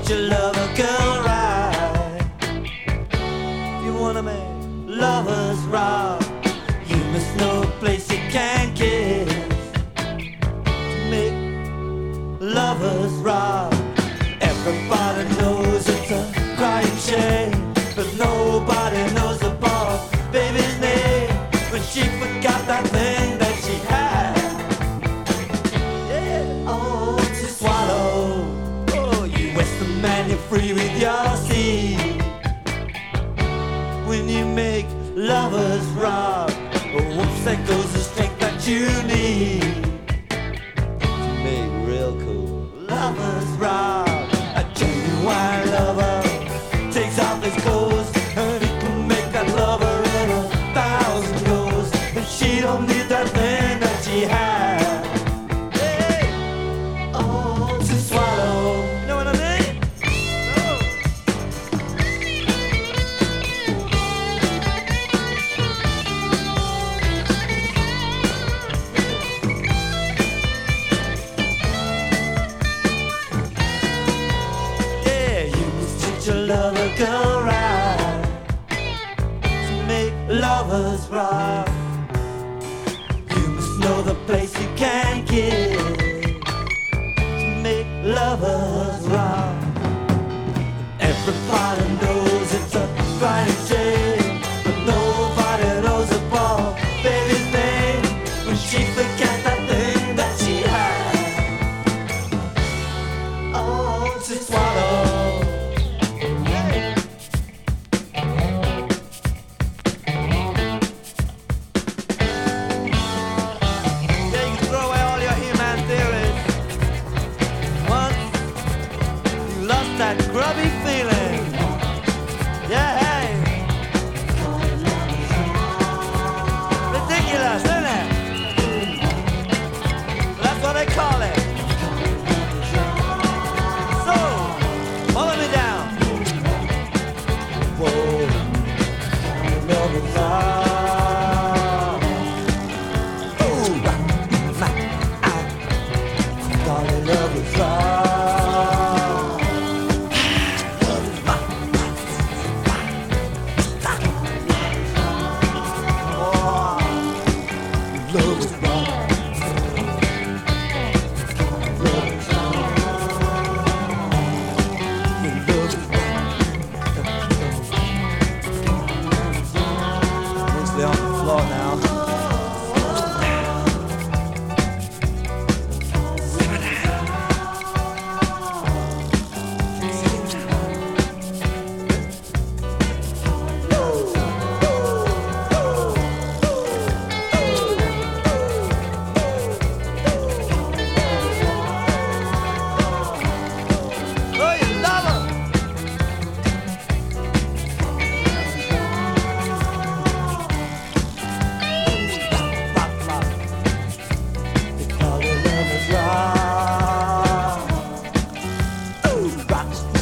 treat your lover girl right. You wanna make lovers rock, you must know a place you can kiss. To make lovers rock, everybody knows it's a crying shame, but nobody knows the poor baby's name when she forgot that thing that she had. Yeah. Oh, to swallow. Oh, you Western man, you're free with your seed. When you make lovers rock, oh, whoops, there goes the strength that you need to make real cool lovers rock. A genuine lover takes off his clothes and he can make that lover in 1,000 goes. And she don't need that thing that she had. Hey, oh, to swallow. You know what I mean? Yeah, you must treat your lover girl right to make lovers rock. You must know the place you can kiss to make lovers rock. Everybody knows it's a crying shame, but nobody knows the poor baby's name when she forgets that thing that she had. Oh, to swallow. Yeah, you can throw away all your human theories. Once you lost that grubby feeling. Yeah, hey. Ridiculous, isn't it? That's what they call it. So, follow me down. Whoa, love is love. Ooh, my, darling, love is love. Love is my, love is love. Mostly on the floor now. Oh, you love her. They call it love is love. Ooh, rock.